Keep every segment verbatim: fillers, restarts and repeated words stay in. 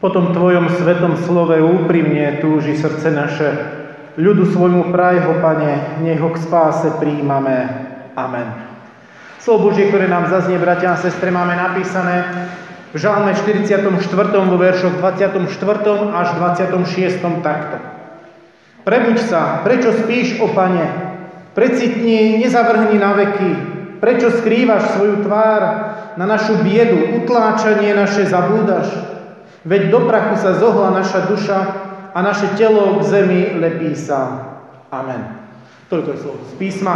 Po tom Tvojom svetom slove úprimne túži srdce naše. Ľudu svojmu praj ho, Pane, nech ho k spáse prijímame. Amen. Slovo Božie, ktoré nám zaznie, bratia a sestre, máme napísané v Žalme štyridsiatom štvrtom vo veršoch dvadsiatom štvrtom až dvadsiatom šiestom takto. Prebuď sa, prečo spíš, o Pane? Precitni, nezavrhni na veky. Prečo skrývaš svoju tvár na našu biedu, utláčanie naše zabúdaš? Veď do prachu sa zohla naša duša a naše telo k zemi lepí sa. Amen. Toľko je slovo z písma.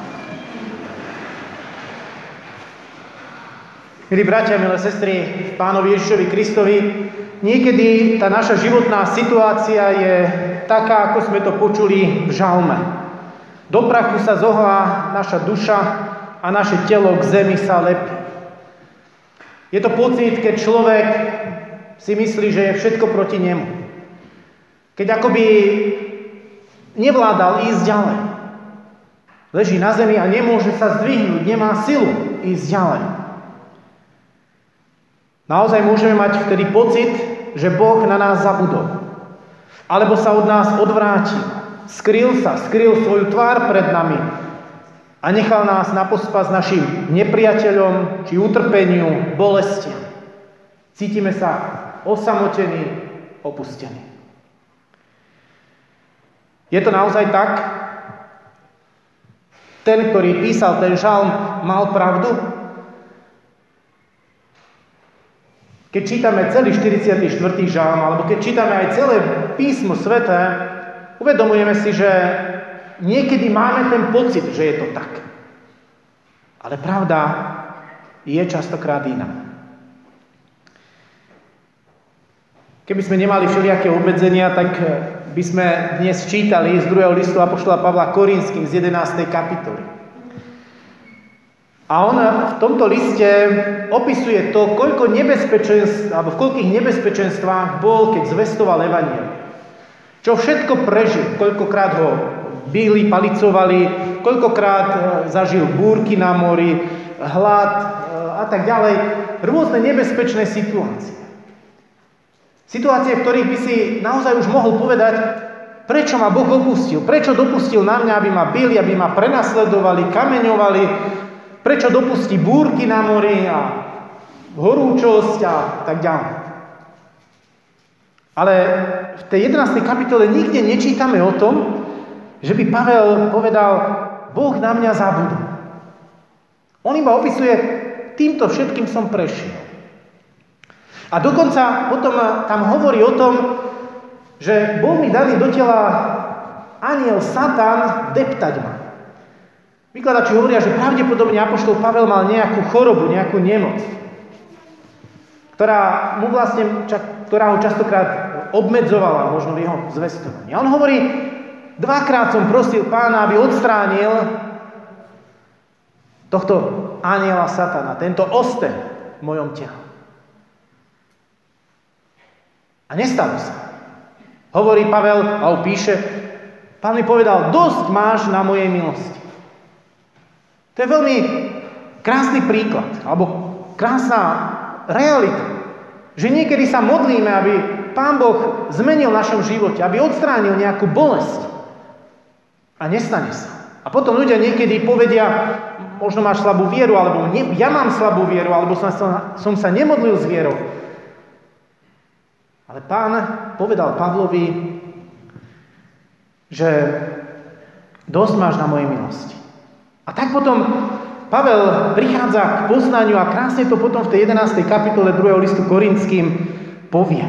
Milí bratia, milé sestry, v Pánovi Ježišovi Kristovi, niekedy tá naša životná situácia je taká, ako sme to počuli v žalme. Do prachu sa zohla naša duša a naše telo k zemi sa lepí. Je to pocit, keď človek si myslí, že je všetko proti nemu. Keď akoby nevládal ísť ďalej. Leží na zemi a nemôže sa zdvihnúť, nemá silu ísť ďalej. Naozaj môžeme mať vtedy pocit, že Boh na nás zabudol. Alebo sa od nás odvrátil. Skryl sa, skryl svoju tvár pred nami a nechal nás na pospas našim nepriateľom či utrpeniu, bolestiam. Cítime sa osamotený, opustený. Je to naozaj tak? Ten, ktorý písal ten žalm, mal pravdu? Keď čítame celý štyridsiaty štvrtý žalm, alebo keď čítame aj celé písmo sväté, uvedomujeme si, že niekedy máme ten pocit, že je to tak. Ale pravda je častokrát iná. Keby sme nemali všelijaké obmedzenia, tak by sme dnes čítali z druhého listu apoštola Pavla Korinským z jedenástej kapitoly. A on v tomto liste opisuje to, koľko nebezpečenstv, alebo v koľkých nebezpečenstvách bol, keď zvestoval evanjelium. Čo všetko prežil, koľkokrát ho bili, palicovali, koľkokrát zažil búrky na mori, hlad a tak ďalej. Rôzne nebezpečné situácie. Situácie, v ktorých by si naozaj už mohol povedať, prečo ma Boh opustil, prečo dopustil na mňa, aby ma bili, aby ma prenasledovali, kameňovali, prečo dopustí búrky na mori a horúčosť a tak ďalej. Ale v tej jedenástej kapitole nikde nečítame o tom, že by Pavel povedal, Boh na mňa zabudol. On iba opisuje, týmto všetkým som prešiel. A dokonca potom tam hovorí o tom, že bol mi daný do tela anjel Satan deptať ma. Vykladači hovoria, že pravdepodobne apoštol Pavel mal nejakú chorobu, nejakú nemoc, ktorá mu vlastne, ktorá ho častokrát obmedzovala možno v jeho zvestovaní. A on hovorí, dvakrát som prosil Pána, aby odstránil tohto anjela Satana, tento osteň v mojom tele. A nestalo sa. Hovorí Pavel a on píše, Pán mi povedal, dosť máš na mojej milosti. To je veľmi krásny príklad, alebo krásna realita, že niekedy sa modlíme, aby Pán Boh zmenil v našom živote, aby odstránil nejakú bolesť. A nestane sa. A potom ľudia niekedy povedia, možno máš slabú vieru, alebo ne, ja mám slabú vieru, alebo som, som sa nemodlil s vierou. Ale Pán povedal Pavlovi, že dosť máš na mojej milosti. A tak potom Pavel prichádza k poznaniu a krásne to potom v tej jedenástej kapitole druhého listu Korinským povie.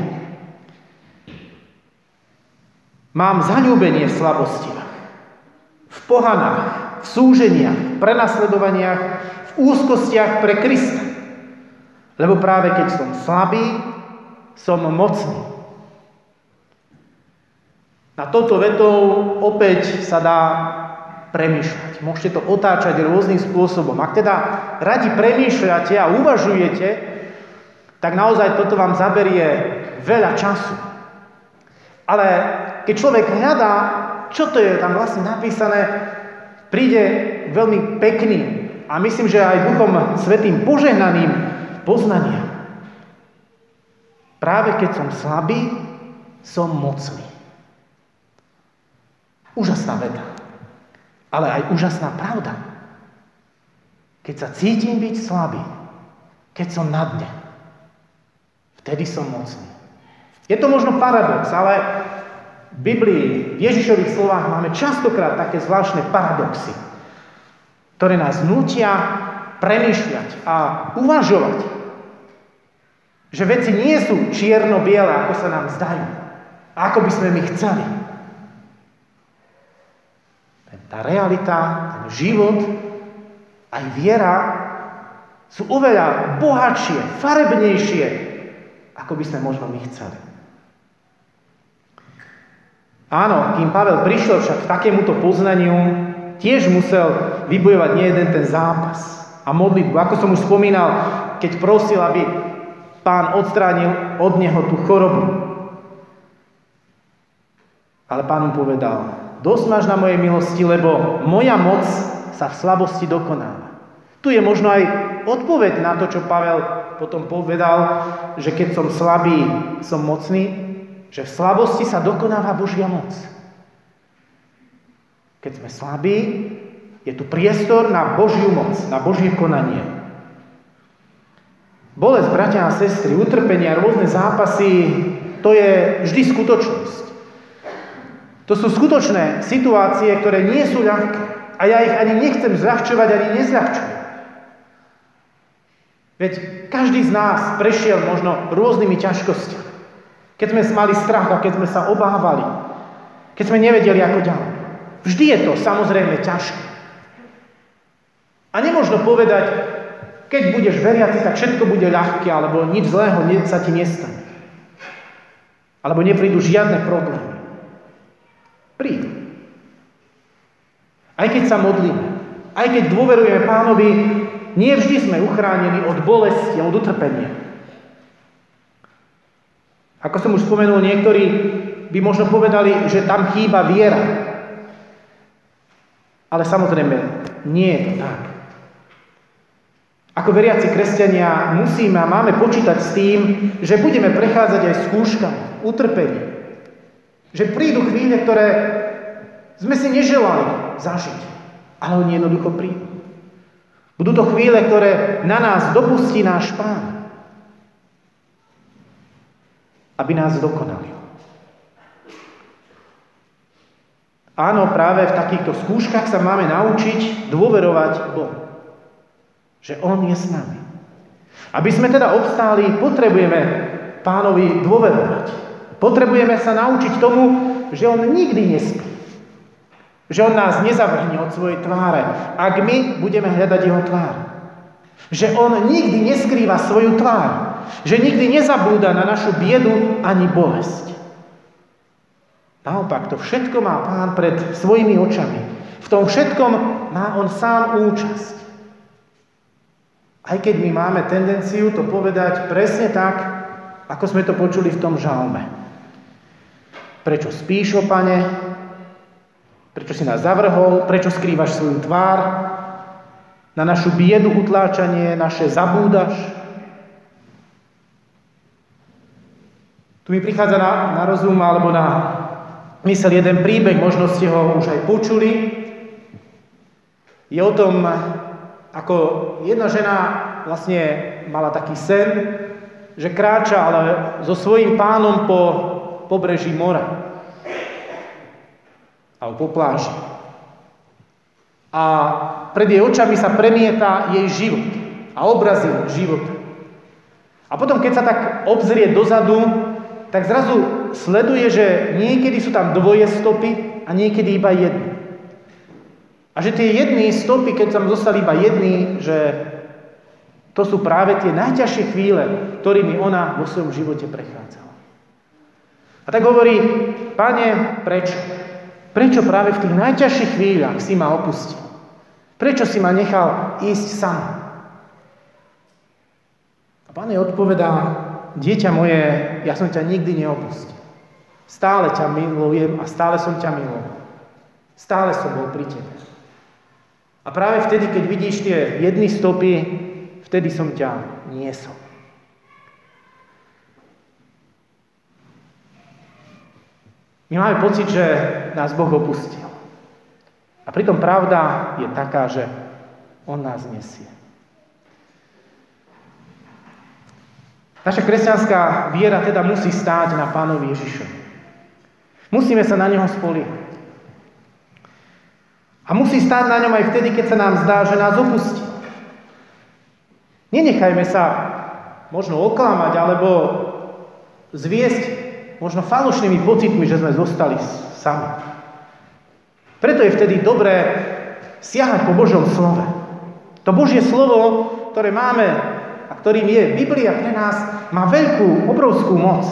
Mám zaľúbenie v slabostiach, v pohanách, v súženiach, v prenasledovaniach, v úzkostiach pre Krista. Lebo práve keď som slabý, som mocný. Na touto vetou opäť sa dá premýšľať. Môžete to otáčať rôznym spôsobom. Ak teda radi premýšľate a uvažujete, tak naozaj toto vám zaberie veľa času. Ale keď človek hľadá, čo to je tam vlastne napísané, príde veľmi pekným a myslím, že aj Duchom Svätým požehnaným poznaniam. Práve keď som slabý, som mocný. Úžasná veta, ale aj úžasná pravda. Keď sa cítim byť slabý, keď som na dne, vtedy som mocný. Je to možno paradox, ale v Biblii, v Ježišových slovách máme častokrát také zvláštne paradoxy, ktoré nás nutia premýšľať a uvažovať, že veci nie sú čierno-biele, ako sa nám zdajú, ako by sme my chceli. Tá realita, ten život, aj viera sú oveľa bohatšie, farebnejšie, ako by sme možno my chceli. Áno, kým Pavel prišiel však k takémuto poznaniu, tiež musel vybojovať nie jeden ten zápas a modlitbu. Ako som už spomínal, keď prosil, aby Pán odstránil od neho tú chorobu. Ale Pán mu povedal, dosť máš na mojej milosti, lebo moja moc sa v slabosti dokonáva. Tu je možno aj odpoveď na to, čo Pavel potom povedal, že keď som slabý, som mocný, že v slabosti sa dokonáva Božia moc. Keď sme slabí, je tu priestor na Božiu moc, na Božie konanie. Bolesť, bratia a sestry, utrpenia, rôzne zápasy, to je vždy skutočnosť. To sú skutočné situácie, ktoré nie sú ľahké. A ja ich ani nechcem zľahčovať, ani nezľahčujem. Veď každý z nás prešiel možno rôznymi ťažkosťami. Keď sme mali strach a keď sme sa obávali. Keď sme nevedeli, ako ďalej. Vždy je to samozrejme ťažké. A nemožno povedať, keď budeš veriaci, tak všetko bude ľahké, alebo nič zlého sa ti nestane. Alebo neprídu žiadne problémy. Prídu. Aj keď sa modlíme, aj keď dôverujeme Pánovi, nie vždy sme uchránení od bolesti a od utrpenia. Ako som už spomenul, niektorí by možno povedali, že tam chýba viera. Ale samozrejme, nie je to tak. Ako veriaci kresťania musíme a máme počítať s tým, že budeme prechádzať aj skúškami, utrpením. Že prídu chvíle, ktoré sme si neželali zažiť, ale oni jednoducho prídu. Budú to chvíle, ktoré na nás dopustí náš Pán, aby nás dokonalil. Áno, práve v takýchto skúškach sa máme naučiť dôverovať Bohu. Že On je s nami. Aby sme teda obstáli, potrebujeme Pánovi dôverovať. Potrebujeme sa naučiť tomu, že On nikdy nespí. Že On nás nezavrhne od svojej tváre, ak my budeme hľadať Jeho tvár. Že On nikdy neskrýva svoju tvár. Že nikdy nezabúda na našu biedu ani bolesť. Naopak, to všetko má Pán pred svojimi očami. V tom všetkom má On sám účasť. Aj keď my máme tendenciu to povedať presne tak, ako sme to počuli v tom žalme. Prečo spíš, o Pane? Prečo si nás zavrhol? Prečo skrývaš svoju tvár? Na našu biedu utláčanie, naše zabúdaš? Tu mi prichádza na, na rozum alebo na mysel jeden príbeh, možno ste ho už aj počuli. Je o tom, ako jedna žena vlastne mala taký sen, že kráča ale so svojím pánom po pobreží mora. Alebo po pláži. A pred jej očami sa premieta jej život. A obrazy života. A potom, keď sa tak obzrie dozadu, tak zrazu sleduje, že niekedy sú tam dvoje stopy a niekedy iba jedny. A že tie jedny stopy, keď tam zostali iba jedny, že to sú práve tie najťažšie chvíle, ktorými ona vo svojom živote prechádzala. A tak hovorí, Pane, prečo? Prečo práve v tých najťažších chvíľach si ma opustil? Prečo si ma nechal ísť sama? A Pán jej odpovedá, dieťa moje, ja som ťa nikdy neopustil. Stále ťa milujem a stále som ťa miloval. Stále som bol pri tebe. A práve vtedy, keď vidíš tie jedny stopy, vtedy som ťa niesol. My máme pocit, že nás Boh opustil. A pritom pravda je taká, že on nás nesie. Naša kresťanská viera teda musí stáť na Pánovi Ježišovi. Musíme sa na Neho spoliehať. A musí stáť na ňom aj vtedy, keď sa nám zdá, že nás opustil. Nenechajme sa možno oklamať alebo zviesť možno falošnými pocitmi, že sme zostali sami. Preto je vtedy dobré siahať po Božom slove. To Božie slovo, ktoré máme a ktorým je Biblia pre nás, má veľkú, obrovskú moc.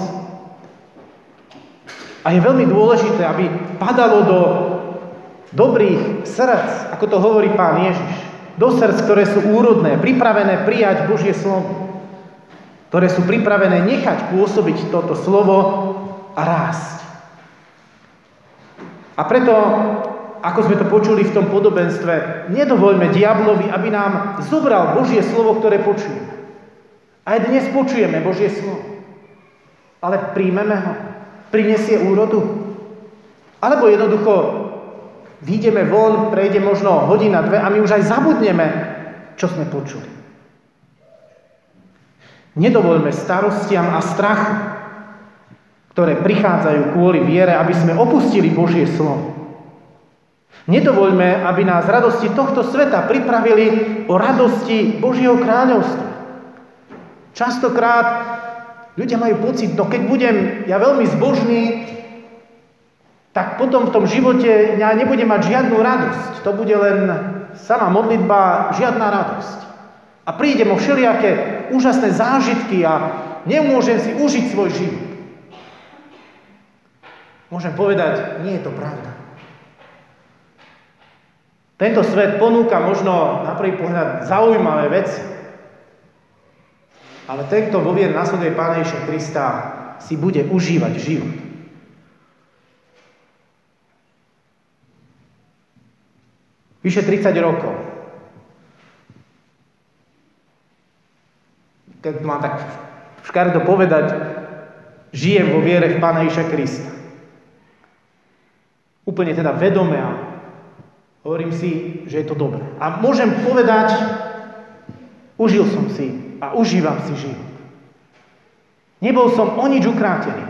A je veľmi dôležité, aby padalo do dobrých srdc, ako to hovorí Pán Ježiš. Do srdc, ktoré sú úrodné, pripravené prijať Božie slovo. Ktoré sú pripravené nechať pôsobiť toto slovo a rásť. A preto, ako sme to počuli v tom podobenstve, nedovoľme diablovi, aby nám zobral Božie slovo, ktoré počujeme. Aj dnes počujeme Božie slovo. Ale príjmeme ho. Prinesie úrodu. Alebo jednoducho vyjdeme von, prejde možno hodina, dve a my už aj zabudneme, čo sme počuli. Nedovoľme starostiam a strachu, ktoré prichádzajú kvôli viere, aby sme opustili Božie slovo. Nedovoľme, aby nás radosti tohto sveta pripravili o radosti Božieho kráľovstva. Častokrát ľudia majú pocit, no keď budem ja veľmi zbožný, tak potom v tom živote ja nebudem mať žiadnu radosť. To bude len sama modlitba, žiadna radosť. A prídem o všelijaké úžasné zážitky a nemôžem si užiť svoj život. Môžem povedať, nie je to pravda. Tento svet ponúka možno na prvý pohľad zaujímavé veci. Ale ten, kto vo viere nasleduje Pána Ježiša Krista, si bude užívať život. Vyše tridsať rokov. Keď mám tak škaredo povedať, žijem vo viere v Pána Ježiša Krista. Úplne teda vedome a hovorím si, že je to dobré. A môžem povedať, užil som si a užívam si život. Nebol som o nič ukrátený.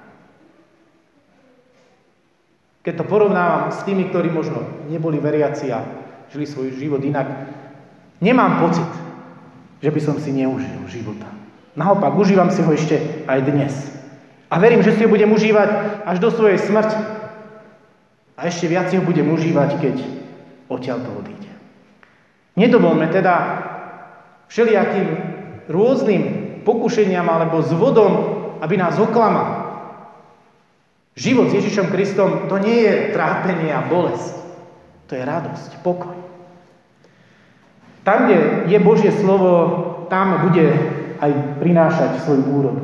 Keď to porovnávam s tými, ktorí možno neboli veriaci a žili svoj život inak, nemám pocit, že by som si neužil života. Naopak, užívam si ho ešte aj dnes. A verím, že si ho budem užívať až do svojej smrti. A ešte viac ho budem užívať, keď odtiaľto odíde. Nedovoľme teda všelijakým rôznym pokušeniam alebo zvodom, aby nás oklamal. Život s Ježišom Kristom to nie je trápenie a bolesť. To je radosť, pokoj. Tam, kde je Božie slovo, tam bude aj prinášať svoju úrodu.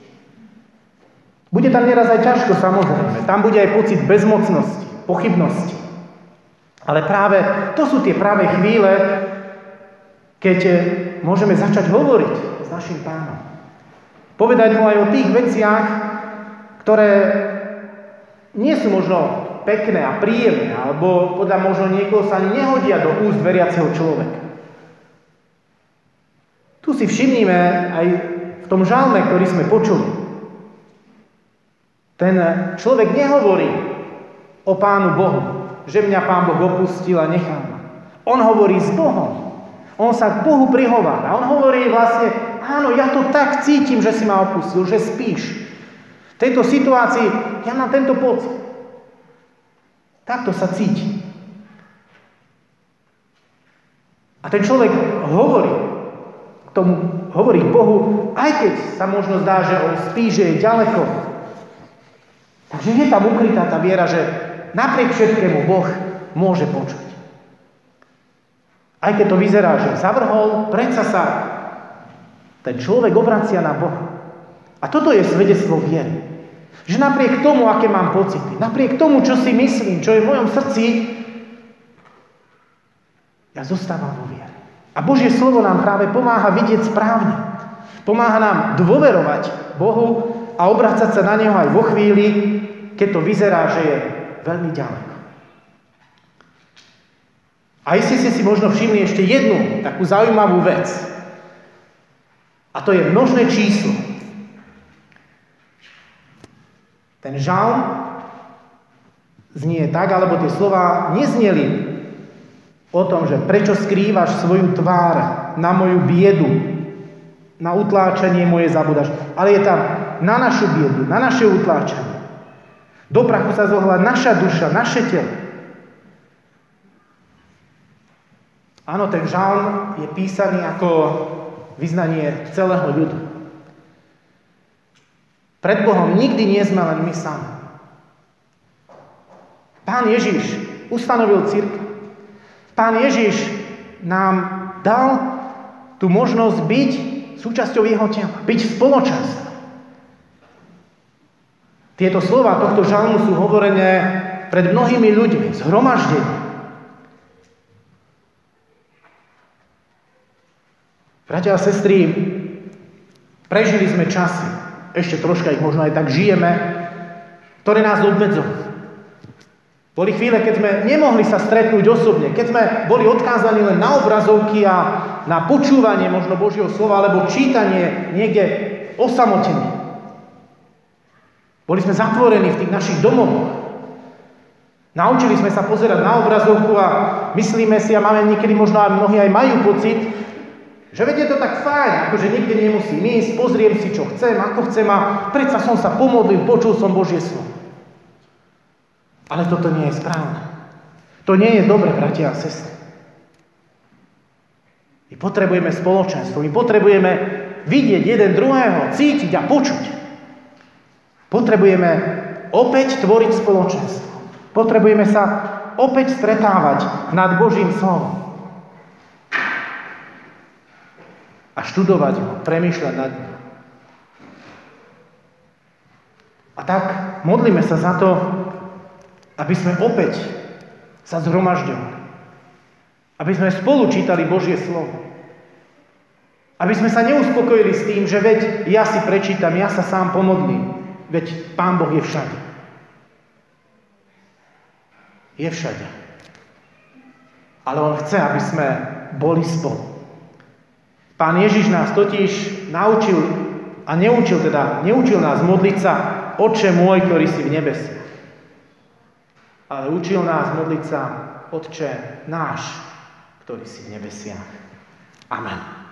Bude tam nieraz aj ťažko, samozrejme. Tam bude aj pocit bezmocnosti, pochybnosti. Ale práve to sú tie práve chvíle, keď môžeme začať hovoriť s našim Pánom. Povedať mu aj o tých veciach, ktoré nie sú možno pekné a príjemné, alebo podľa možno niekoho sa ani nehodia do úst veriaceho človeka. Tu si všimnime aj v tom žalme, ktorý sme počuli. Ten človek nehovorí o Pánu Bohu, že mňa Pán Boh opustil a nechal ma. On hovorí s Bohom. On sa k Bohu prihovára. On hovorí vlastne, áno, ja to tak cítim, že si ma opustil, že spíš. V tejto situácii ja mám tento pocit. Takto sa cíti. A ten človek hovorí k tomu, hovorí k Bohu, aj keď sa možno zdá, že on spí, že je ďaleko. Takže je tam ukrytá tá viera, že napriek všetkému Boh môže počuť. Aj keď to vyzerá, že zavrhol, predsa sa ten človek obracia na Boha. A toto je svedectvo viery. Že napriek tomu, aké mám pocity, napriek tomu, čo si myslím, čo je v mojom srdci, ja zostávam vo viere. A Božie slovo nám práve pomáha vidieť správne. Pomáha nám dôverovať Bohu a obracať sa na Neho aj vo chvíli, keď to vyzerá, že je veľmi ďaleko. A iste ste si možno všimli ešte jednu takú zaujímavú vec. A to je množné číslo. Ten žalm znie tak, alebo tie slová neznieli o tom, že prečo skrývaš svoju tvár na moju biedu, na utláčanie moje zabudáš. Ale je tam na našu biedu, na naše utláčanie. Do prachu sa zohla naša duša, naše telo. Áno, ten žalm je písaný ako vyznanie celého ľudu. Pred Bohom nikdy nie sme len my sami. Pán Ježiš ustanovil cirkev. Pán Ježiš nám dal tú možnosť byť súčasťou jeho tela, byť v spoločenstve. Tieto slova tohto žalmu sú hovorené pred mnohými ľuďmi, zhromaždení. Bratia a sestry, prežili sme časy, ešte troška ich možno aj tak žijeme, ktoré nás obmedzovali. Boli chvíle, keď sme nemohli sa stretnúť osobne, keď sme boli odkázaní len na obrazovky a na počúvanie možno Božieho slova, alebo čítanie niekde osamotene. Boli sme zatvorení v tých našich domoch. Naučili sme sa pozerať na obrazovku a myslíme si, a máme niekedy možno aj mnohí aj majú pocit, že veď je to tak fajn, akože nikde nemusím ísť, pozriem si, čo chcem, ako chcem a predsa som sa pomodlil, počul som Božie slovo. Ale toto nie je správne. To nie je dobre, bratia a sestry. My potrebujeme spoločenstvo, my potrebujeme vidieť jeden druhého, cítiť a počuť. Potrebujeme opäť tvoriť spoločenstvo. Potrebujeme sa opäť stretávať nad Božím slovom. A študovať ho, premýšľať nad ním. A tak modlíme sa za to, aby sme opäť sa zhromažďovali. Aby sme spolu čítali Božie slovo. Aby sme sa neuspokojili s tým, že veď ja si prečítam, ja sa sám pomodlím. Veď Pán Boh je všade. Je všade. Ale On chce, aby sme boli spolu. Pán Ježiš nás totiž naučil a neučil teda, neučil nás modliť sa Otče môj, ktorý si v nebesiach. Ale učil nás modliť sa Otče náš, ktorý si v nebesiach. Amen.